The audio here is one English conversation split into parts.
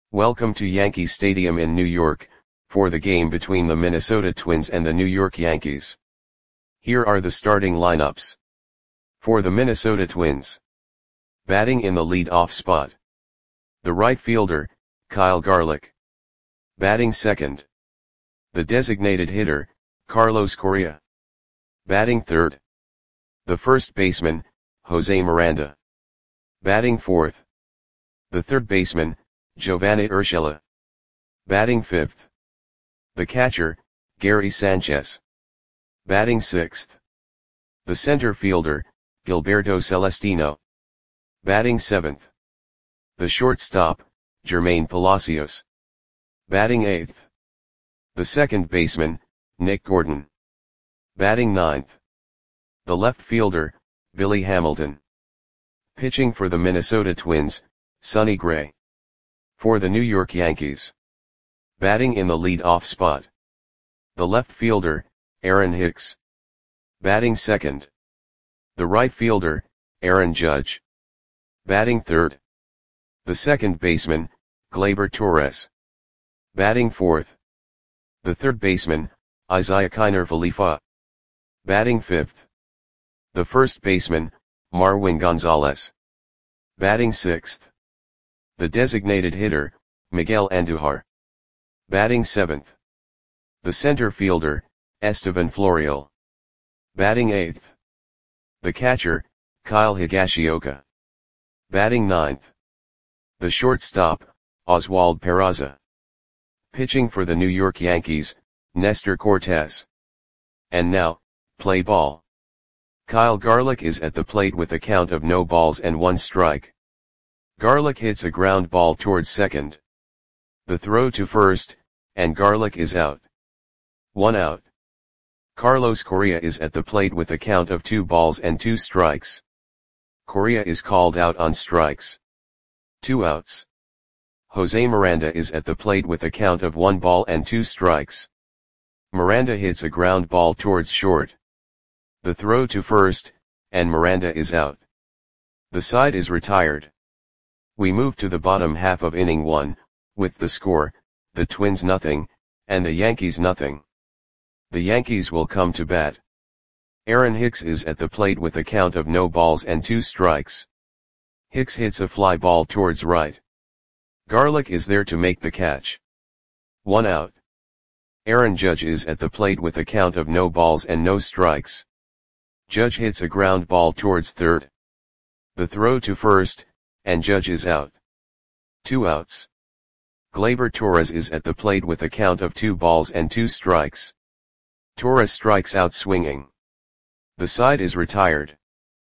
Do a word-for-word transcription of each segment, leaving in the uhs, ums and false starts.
Welcome to Yankee Stadium in New York, for the game between the Minnesota Twins and the New York Yankees. Here are the starting lineups. For the Minnesota Twins. Batting in the lead-off spot. The right fielder, Kyle Garlick. Batting second. The designated hitter, Carlos Correa. Batting third. The first baseman, Jose Miranda. Batting fourth. The third baseman, Giovanni Urshela. Batting fifth. The catcher, Gary Sanchez. Batting sixth. The center fielder, Gilberto Celestino. Batting seventh. The shortstop, Jermaine Palacios. Batting eighth. The second baseman, Nick Gordon. Batting ninth. The left fielder, Billy Hamilton. Pitching for the Minnesota Twins, Sonny Gray. For the New York Yankees. Batting in the lead-off spot. The left fielder, Aaron Hicks. Batting second. The right fielder, Aaron Judge. Batting third. The second baseman, Gleyber Torres. Batting fourth. The third baseman, Isiah Kiner Falefa. Batting fifth. The first baseman, Marwin Gonzalez. Batting sixth. The designated hitter, Miguel Andujar. Batting seventh. The center fielder, Estevan Florial. Batting eighth. The catcher, Kyle Higashioka. Batting ninth. The shortstop, Oswald Peraza. Pitching for the New York Yankees, Nestor Cortes. And now, play ball. Kyle Garlick is at the plate with a count of no balls and one strike. Garlick hits a ground ball towards second. The throw to first, and Garlick is out. One out. Carlos Correa is at the plate with a count of two balls and two strikes. Correa is called out on strikes. Two outs. Jose Miranda is at the plate with a count of one ball and two strikes. Miranda hits a ground ball towards short. The throw to first, and Miranda is out. The side is retired. We move to the bottom half of inning one, with the score, the Twins nothing, and the Yankees nothing. The Yankees will come to bat. Aaron Hicks is at the plate with a count of no balls and two strikes. Hicks hits a fly ball towards right. Garlick is there to make the catch. One out. Aaron Judge is at the plate with a count of no balls and no strikes. Judge hits a ground ball towards third. The throw to first, and Judge is out. Two outs. Gleyber Torres is at the plate with a count of two balls and two strikes. Torres strikes out swinging. The side is retired.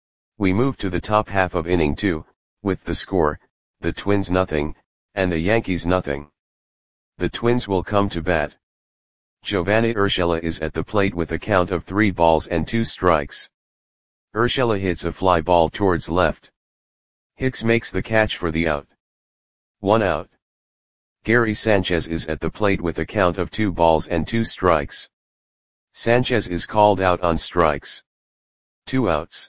We move to the top half of inning two, with the score, the Twins nothing, and the Yankees nothing. The Twins will come to bat. Giovanni Urshela is at the plate with a count of three balls and two strikes. Urshela hits a fly ball towards left. Hicks makes the catch for the out. One out. Gary Sanchez is at the plate with a count of two balls and two strikes. Sanchez is called out on strikes. Two outs.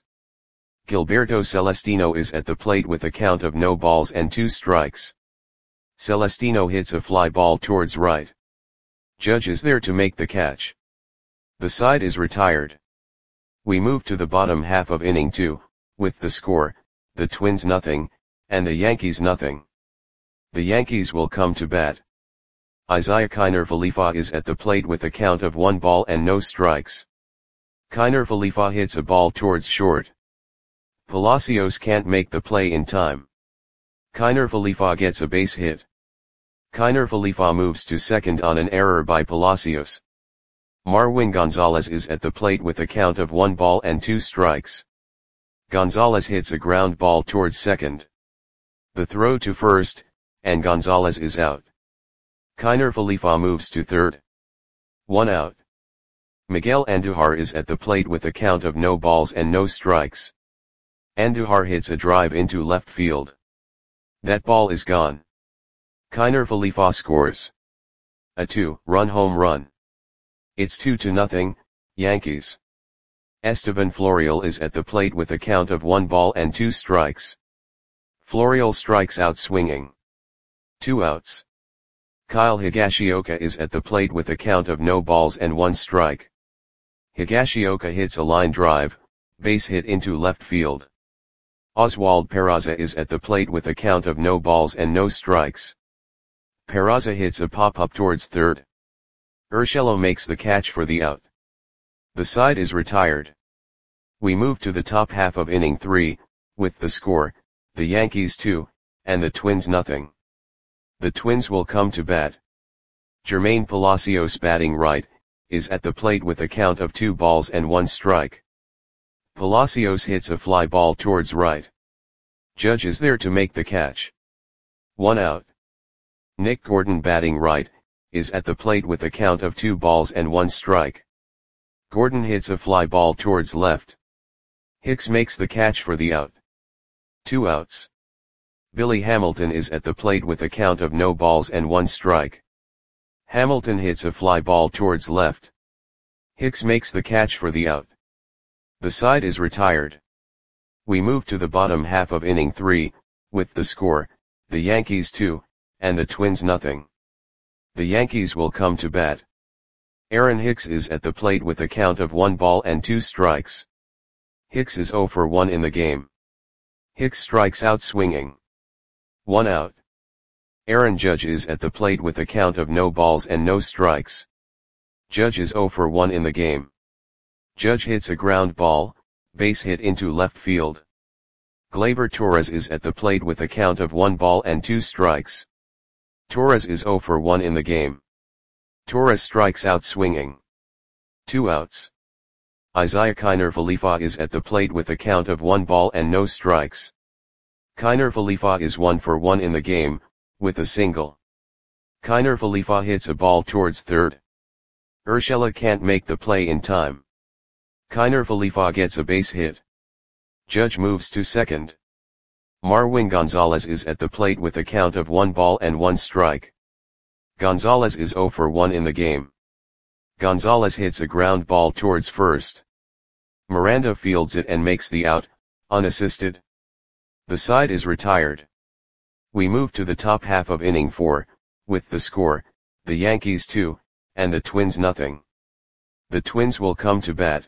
Gilberto Celestino is at the plate with a count of no balls and two strikes. Celestino hits a fly ball towards right. Judge is there to make the catch. The side is retired. We move to the bottom half of inning two, with the score, the Twins nothing, and the Yankees nothing. The Yankees will come to bat. Isiah Kiner Falefa is at the plate with a count of one ball and no strikes. Kiner Falefa hits a ball towards short. Palacios can't make the play in time. Kiner Falefa gets a base hit. Kiner Falefa moves to second on an error by Palacios. Marwin Gonzalez is at the plate with a count of one ball and two strikes. Gonzalez hits a ground ball towards second. The throw to first, and Gonzalez is out. Kiner Falefa moves to third. One out. Miguel Andujar is at the plate with a count of no balls and no strikes. Andujar hits a drive into left field. That ball is gone. Kiner Falefa scores a two-run home run. It's two to nothing, Yankees. Estevan Florial is at the plate with a count of one ball and two strikes. Florial strikes out swinging. Two outs. Kyle Higashioka is at the plate with a count of no balls and one strike. Higashioka hits a line drive, base hit into left field. Oswald Peraza is at the plate with a count of no balls and no strikes. Peraza hits a pop-up towards third. Urshela makes the catch for the out. The side is retired. We move to the top half of inning three, with the score, the Yankees two, and the Twins nothing. The Twins will come to bat. Jermaine Palacios, batting right, is at the plate with a count of two balls and one strike. Palacios hits a fly ball towards right. Judge is there to make the catch. One out. Nick Gordon, batting right, is at the plate with a count of two balls and one strike. Gordon hits a fly ball towards left. Hicks makes the catch for the out. Two outs. Billy Hamilton is at the plate with a count of no balls and one strike. Hamilton hits a fly ball towards left. Hicks makes the catch for the out. The side is retired. We move to the bottom half of inning three, with the score, the Yankees two, and the Twins nothing. The Yankees will come to bat. Aaron Hicks is at the plate with a count of one ball and two strikes. Hicks is zero for one in the game. Hicks strikes out swinging. One out. Aaron Judge is at the plate with a count of no balls and no strikes. Judge is zero for one in the game. Judge hits a ground ball, base hit into left field. Gleyber Torres is at the plate with a count of one ball and two strikes. Torres is zero for one in the game. Torres strikes out swinging. Two outs. Isaiah Kiner Falefa is at the plate with a count of one ball and no strikes. Kiner Falefa is one for one in the game, with a single. Kiner Falefa hits a ball towards third. Urshela can't make the play in time. Kiner Falefa gets a base hit. Judge moves to second. Marwin Gonzalez is at the plate with a count of one ball and one strike. Gonzalez is zero for one in the game. Gonzalez hits a ground ball towards first. Miranda fields it and makes the out, unassisted. The side is retired. We move to the top half of inning four, with the score, the Yankees two, and the Twins nothing. The Twins will come to bat.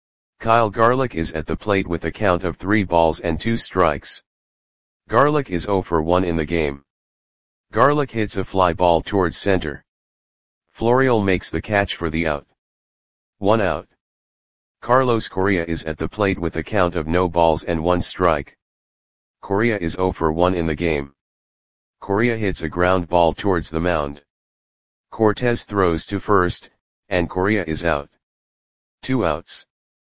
Kyle Garlick is at the plate with a count of three balls and two strikes. Garlick is zero for one in the game. Garlick hits a fly ball towards center. Florial makes the catch for the out. One out. Carlos Correa is at the plate with a count of no balls and one strike. Correa is zero for one in the game. Correa hits a ground ball towards the mound. Cortez throws to first, and Correa is out. Two outs.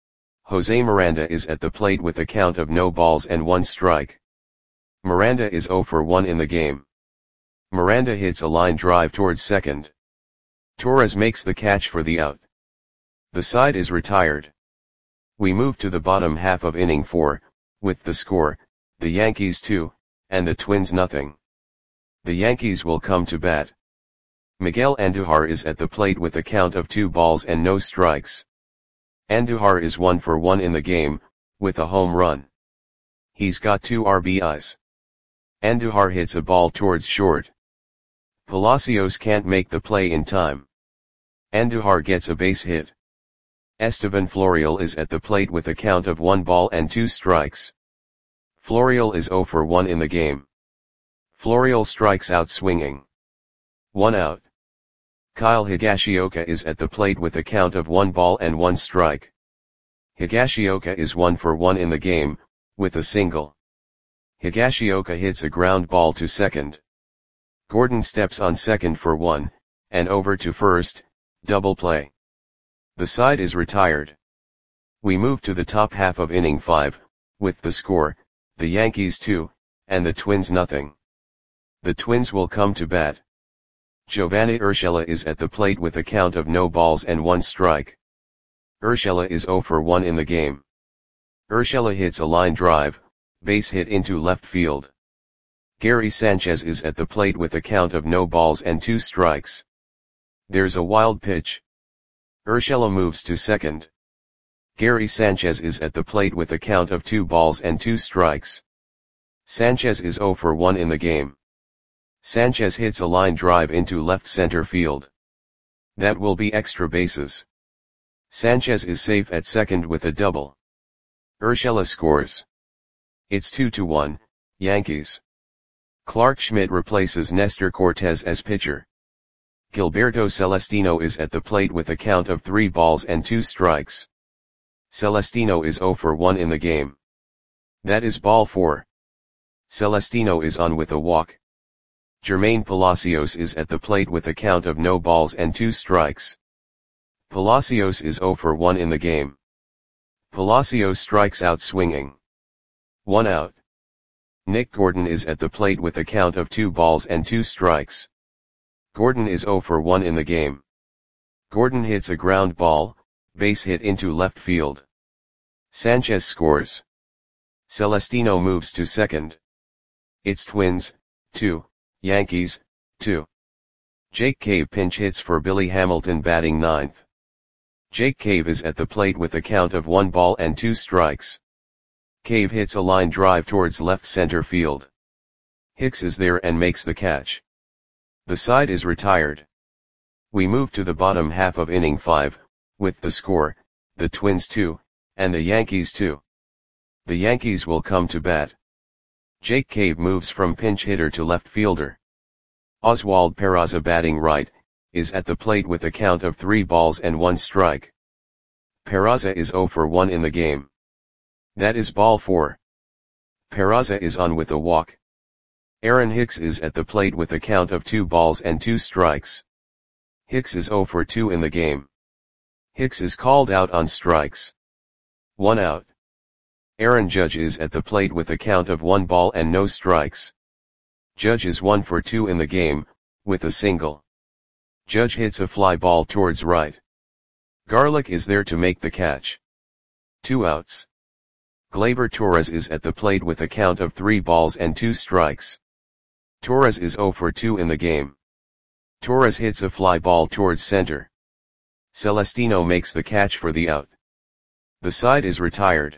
Jose Miranda is at the plate with a count of no balls and one strike. Miranda is zero for one in the game. Miranda hits a line drive towards second. Torres makes the catch for the out. The side is retired. We move to the bottom half of inning four, with the score, the Yankees two, and the Twins nothing. The Yankees will come to bat. Miguel Andujar is at the plate with a count of two balls and no strikes. Andujar is one for one in the game, with a home run. He's got two R B Is. Andujar hits a ball towards short. Palacios can't make the play in time. Andujar gets a base hit. Esteban Florial is at the plate with a count of one ball and two strikes. Florial is zero for one in the game. Florial strikes out swinging. One out. Kyle Higashioka is at the plate with a count of one ball and one strike. Higashioka is one for one in the game, with a single. Higashioka hits a ground ball to second. Gordon steps on second for one, and over to first, double play. The side is retired. We move to the top half of inning five, with the score, the Yankees two, and the Twins nothing. The Twins will come to bat. Giovanni Urshela is at the plate with a count of no balls and one strike. Urshela is zero for one in the game. Urshela hits a line drive, base hit into left field. Gary Sanchez is at the plate with a count of no balls and two strikes. There's a wild pitch. Urshela moves to second. Gary Sanchez is at the plate with a count of two balls and two strikes. Sanchez is zero for one in the game. Sanchez hits a line drive into left center field. That will be extra bases. Sanchez is safe at second with a double. Urshela scores. It's two to one, Yankees. Clarke Schmidt replaces Nestor Cortes as pitcher. Gilberto Celestino is at the plate with a count of three balls and two strikes. Celestino is zero for one in the game. That is ball four. Celestino is on with a walk. Jermaine Palacios is at the plate with a count of no balls and two strikes. Palacios is zero for one in the game. Palacios strikes out swinging. One out. Nick Gordon is at the plate with a count of two balls and two strikes. Gordon is zero for one in the game. Gordon hits a ground ball, base hit into left field. Sanchez scores. Celestino moves to second. It's Twins, two, Yankees, two. Jake Cave pinch hits for Billy Hamilton batting ninth. Jake Cave is at the plate with a count of one ball and two strikes. Cave hits a line drive towards left center field. Hicks is there and makes the catch. The side is retired. We move to the bottom half of inning five, with the score, the Twins two, and the Yankees two. The Yankees will come to bat. Jake Cave moves from pinch hitter to left fielder. Oswald Peraza batting right, is at the plate with a count of three balls and one strike. Peraza is zero for one in the game. That is ball four. Peraza is on with a walk. Aaron Hicks is at the plate with a count of two balls and two strikes. Hicks is zero for two in the game. Hicks is called out on strikes. One out. Aaron Judge is at the plate with a count of one ball and no strikes. Judge is one for two in the game, with a single. Judge hits a fly ball towards right. Garlick is there to make the catch. Two outs. Gleyber Torres is at the plate with a count of three balls and two strikes. Torres is zero for two in the game. Torres hits a fly ball towards center. Celestino makes the catch for the out. The side is retired.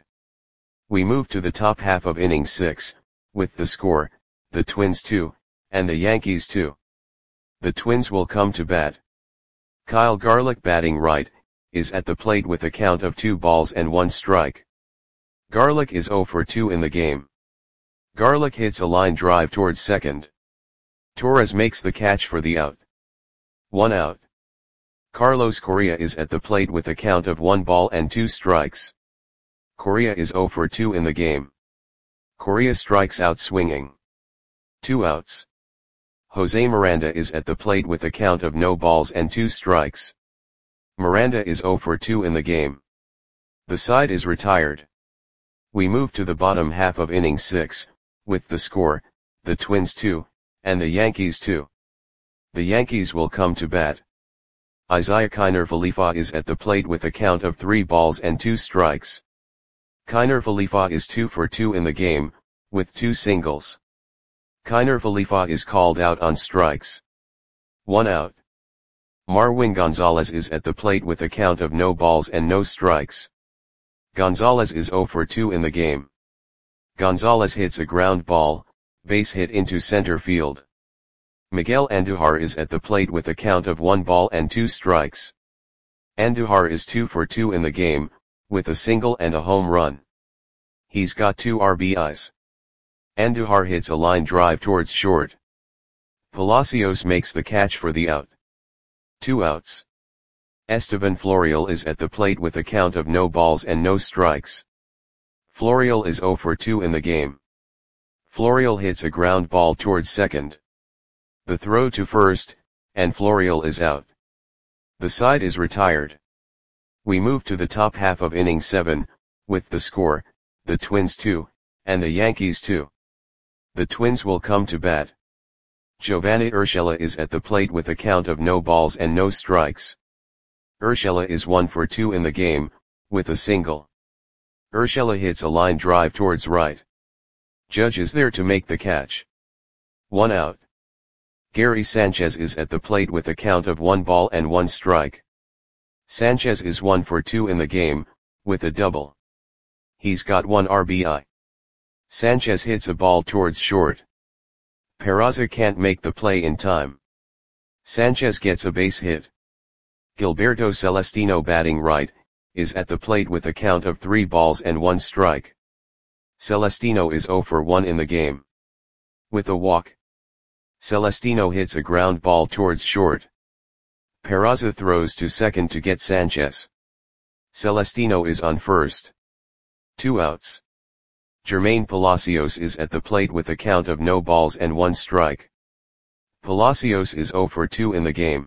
We move to the top half of inning six, with the score, the Twins two, and the Yankees two. The Twins will come to bat. Kyle Garlick batting right, is at the plate with a count of two balls and one strike. Garlick is zero for two in the game. Garlick hits a line drive towards second. Torres makes the catch for the out. One out. Carlos Correa is at the plate with a count of one ball and two strikes. Correa is zero for two in the game. Correa strikes out swinging. Two outs. Jose Miranda is at the plate with a count of no balls and two strikes. Miranda is zero for two in the game. The side is retired. We move to the bottom half of inning six, with the score, the Twins two, and the Yankees two. The Yankees will come to bat. Isaiah Kiner Falefa is at the plate with a count of three balls and two strikes. Kiner Falefa is two for two in the game, with two singles. Kiner Falefa is called out on strikes. One out. Marwin Gonzalez is at the plate with a count of no balls and no strikes. Gonzalez is zero for two in the game. Gonzalez hits a ground ball, base hit into center field. Miguel Andujar is at the plate with a count of one ball and two strikes. Andujar is two for two in the game, with a single and a home run. He's got two R B Is. Andujar hits a line drive towards short. Palacios makes the catch for the out. Two outs. Estevan Florial is at the plate with a count of no balls and no strikes. Florial is zero for two in the game. Florial hits a ground ball towards second. The throw to first, and Florial is out. The side is retired. We move to the top half of inning seven, with the score, the Twins two, and the Yankees two. The Twins will come to bat. Giovanni Urshela is at the plate with a count of no balls and no strikes. Urshela is one for two in the game, with a single. Urshela hits a line drive towards right. Judge is there to make the catch. One out. Gary Sanchez is at the plate with a count of one ball and one strike. Sanchez is one for two in the game, with a double. He's got one R B I. Sanchez hits a ball towards short. Peraza can't make the play in time. Sanchez gets a base hit. Gilberto Celestino, batting right, is at the plate with a count of three balls and one strike. Celestino is zero for one in the game. With a walk, Celestino hits a ground ball towards short. Peraza throws to second to get Sanchez. Celestino is on first. Two outs. Jermaine Palacios is at the plate with a count of no balls and one strike. Palacios is zero for two in the game.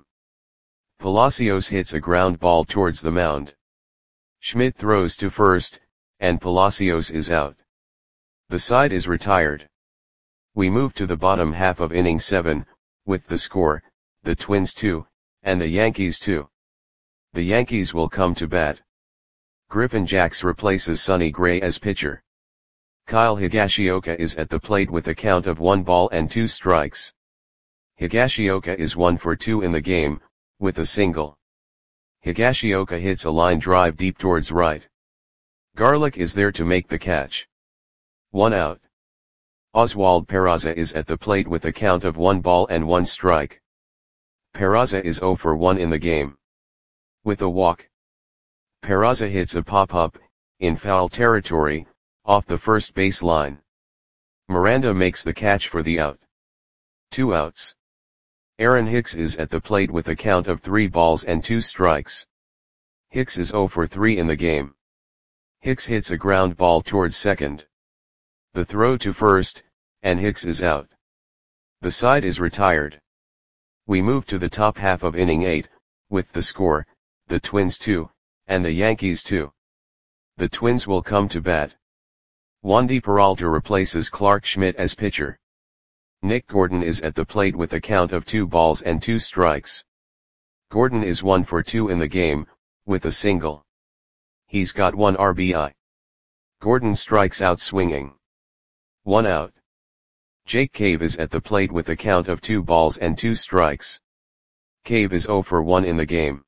Palacios hits a ground ball towards the mound. Schmidt throws to first, and Palacios is out. The side is retired. We move to the bottom half of inning seven, with the score, the Twins two, and the Yankees two. The Yankees will come to bat. Griffin Jax replaces Sonny Gray as pitcher. Kyle Higashioka is at the plate with a count of one ball and two strikes. Higashioka is one for two in the game, with a single. Higashioka hits a line drive deep towards right. Garlick is there to make the catch. One out. Oswald Peraza is at the plate with a count of one ball and one strike. Peraza is zero for one in the game. With a walk, Peraza hits a pop-up, in foul territory, off the first base line. Miranda makes the catch for the out. Two outs. Aaron Hicks is at the plate with a count of three balls and two strikes. Hicks is zero for three in the game. Hicks hits a ground ball towards second. The throw to first, and Hicks is out. The side is retired. We move to the top half of inning eight, with the score, the Twins two, and the Yankees two. The Twins will come to bat. Wandy Peralta replaces Clark Schmidt as pitcher. Nick Gordon is at the plate with a count of two balls and two strikes. Gordon is one for two in the game, with a single. He's got one R B I. Gordon strikes out swinging. One out. Jake Cave is at the plate with a count of two balls and two strikes. Cave is zero for one in the game.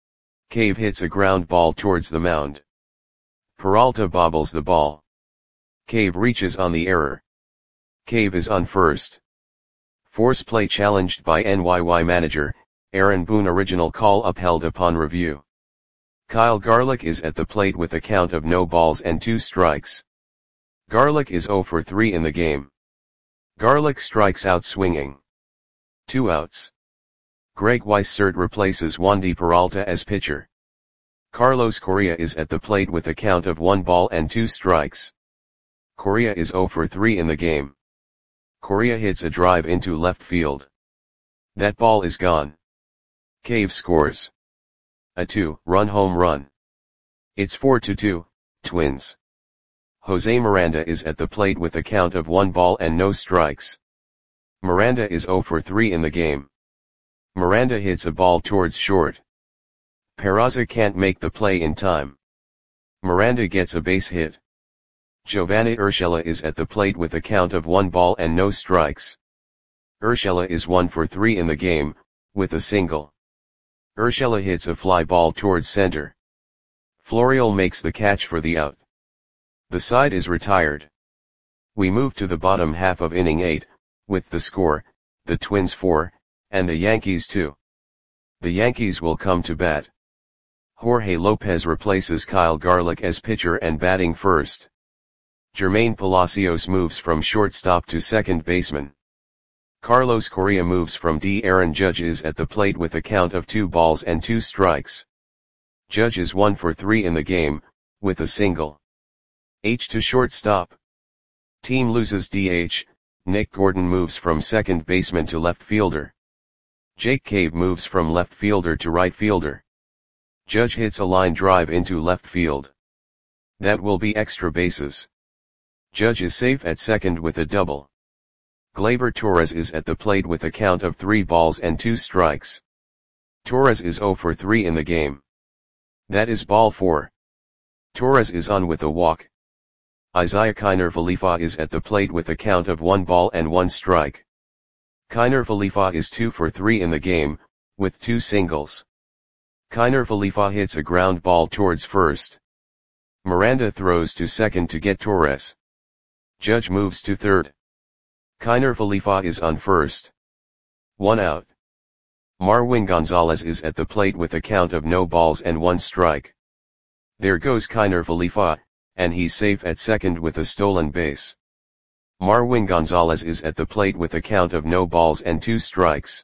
Cave hits a ground ball towards the mound. Peralta bobbles the ball. Cave reaches on the error. Cave is on first. Force play challenged by N Y Y manager, Aaron Boone. Original call upheld upon review. Kyle Garlick is at the plate with a count of no balls and two strikes. Garlick is zero for three in the game. Garlick strikes out swinging. Two outs. Greg Weissert replaces Wandy Peralta as pitcher. Carlos Correa is at the plate with a count of one ball and two strikes. Correa is zero for three in the game. Correa hits a drive into left field. That ball is gone. Cave scores a two-run home run. It's four to two, Twins. Jose Miranda is at the plate with a count of one ball and no strikes. Miranda is zero for three in the game. Miranda hits a ball towards short. Peraza can't make the play in time. Miranda gets a base hit. Giovanni Urshela is at the plate with a count of one ball and no strikes. Urshela is one for three in the game, with a single. Urshela hits a fly ball towards center. Florial makes the catch for the out. The side is retired. We move to the bottom half of inning eight, with the score, the Twins four, and the Yankees two. The Yankees will come to bat. Jorge Lopez replaces Kyle Garlick as pitcher and batting first. Jermaine Palacios moves from shortstop to second baseman. Carlos Correa moves from D. Aaron Judge is at the plate with a count of two balls and two strikes. Judge is one for three in the game, with a single. H to shortstop. Team loses D H, Nick Gordon moves from second baseman to left fielder. Jake Cave moves from left fielder to right fielder. Judge hits a line drive into left field. That will be extra bases. Judge is safe at second with a double. Gleyber Torres is at the plate with a count of three balls and two strikes. Torres is zero for three in the game. That is ball four. Torres is on with a walk. Isaiah Kiner Falefa is at the plate with a count of one ball and one strike. Kiner Falefa is two for three in the game, with two singles. Kiner Falefa hits a ground ball towards first. Miranda throws to second to get Torres. Judge moves to third. Kiner Falefa is on first. One out. Marwin Gonzalez is at the plate with a count of no balls and one strike. There goes Kiner Falefa, and he's safe at second with a stolen base. Marwin Gonzalez is at the plate with a count of no balls and two strikes.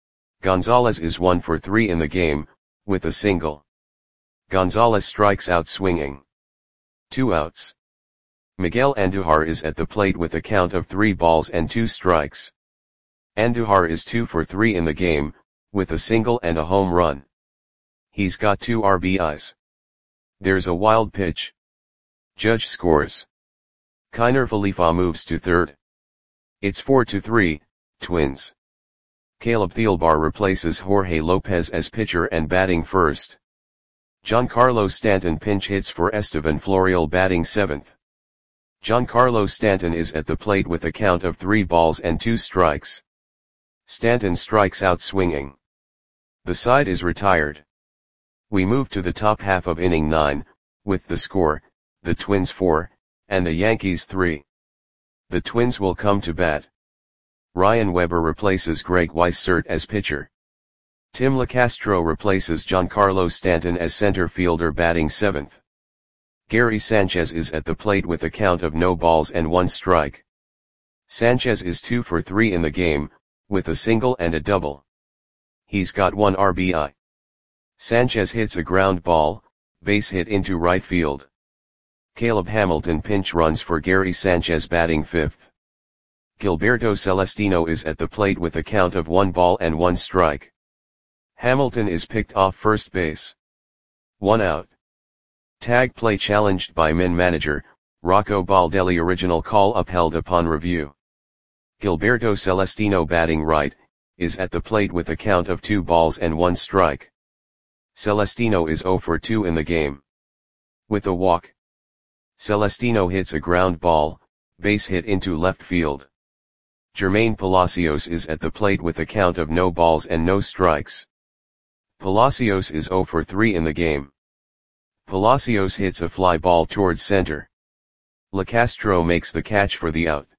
Gonzalez is one for three in the game, with a single. Gonzalez strikes out swinging. Two outs. Miguel Andujar is at the plate with a count of three balls and two strikes. Andujar is two for three in the game, with a single and a home run. He's got two R B Is. There's a wild pitch. Judge scores. Kiner Falefa moves to third. It's four to three, Twins. Caleb Thielbar replaces Jorge Lopez as pitcher and batting first. Giancarlo Stanton pinch hits for Estevan Florial batting seventh. Giancarlo Stanton is at the plate with a count of three balls and two strikes. Stanton strikes out swinging. The side is retired. We move to the top half of inning nine, with the score, the Twins four, and the Yankees three. The Twins will come to bat. Ryan Weber replaces Greg Weissert as pitcher. Tim LeCastro replaces Giancarlo Stanton as center fielder batting seventh. Gary Sanchez is at the plate with a count of no balls and one strike. Sanchez is two for three in the game, with a single and a double. He's got one R B I. Sanchez hits a ground ball, base hit into right field. Caleb Hamilton pinch runs for Gary Sanchez batting fifth. Gilberto Celestino is at the plate with a count of one ball and one strike. Hamilton is picked off first base. One out. Tag play challenged by Min manager, Rocco Baldelli. Original call upheld upon review. Gilberto Celestino batting right, is at the plate with a count of two balls and one strike. Celestino is zero for two in the game. With a walk. Celestino hits a ground ball, base hit into left field. Jermaine Palacios is at the plate with a count of no balls and no strikes. Palacios is zero for three in the game. Palacios hits a fly ball towards center. LeCastro makes the catch for the out.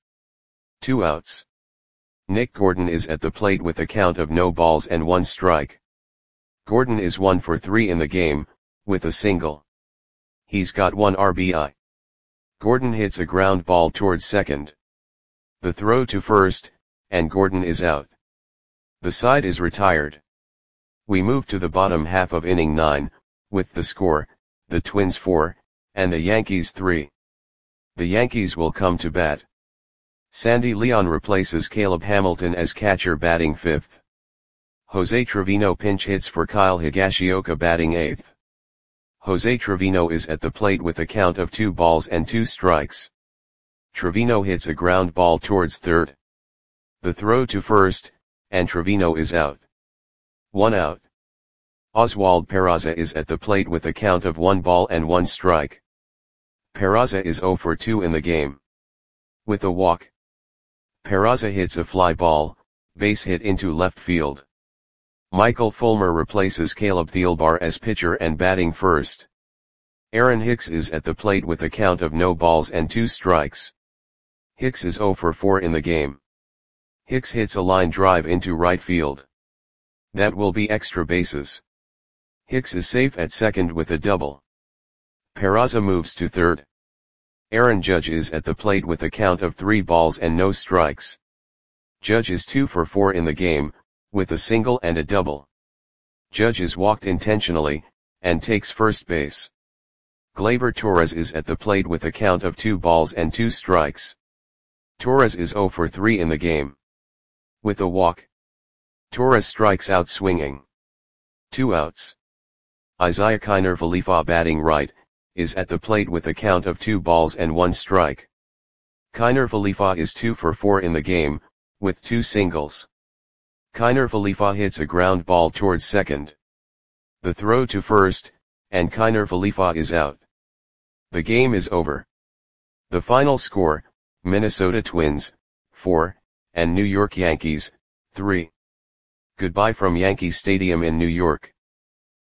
Two outs. Nick Gordon is at the plate with a count of no balls and one strike. Gordon is one for three in the game, with a single. He's got one R B I. Gordon hits a ground ball towards second. The throw to first, and Gordon is out. The side is retired. We move to the bottom half of inning nine, with the score, the Twins four, and the Yankees three. The Yankees will come to bat. Sandy Leon replaces Caleb Hamilton as catcher batting fifth. Jose Trevino pinch hits for Kyle Higashioka batting eighth. Jose Trevino is at the plate with a count of two balls and two strikes. Trevino hits a ground ball towards third. The throw to first, and Trevino is out. One out. Oswald Peraza is at the plate with a count of one ball and one strike. Peraza is zero for two in the game. With a walk. Peraza hits a fly ball, base hit into left field. Michael Fulmer replaces Caleb Thielbar as pitcher and batting first. Aaron Hicks is at the plate with a count of no balls and two strikes. Hicks is zero for four in the game. Hicks hits a line drive into right field. That will be extra bases. Hicks is safe at second with a double. Peraza moves to third. Aaron Judge is at the plate with a count of three balls and no strikes. Judge is two for four in the game, with a single and a double. Judge is walked intentionally, and takes first base. Gleyber Torres is at the plate with a count of two balls and two strikes. Torres is zero for three in the game. With a walk. Torres strikes out swinging. Two outs. Isiah Kiner Falefa batting right, is at the plate with a count of two balls and one strike. Kiner Falefa is two for four in the game, with two singles. Kiner Falefa hits a ground ball towards second. The throw to first, and Kiner Falefa is out. The game is over. The final score, Minnesota Twins, four, and New York Yankees, three. Goodbye from Yankee Stadium in New York.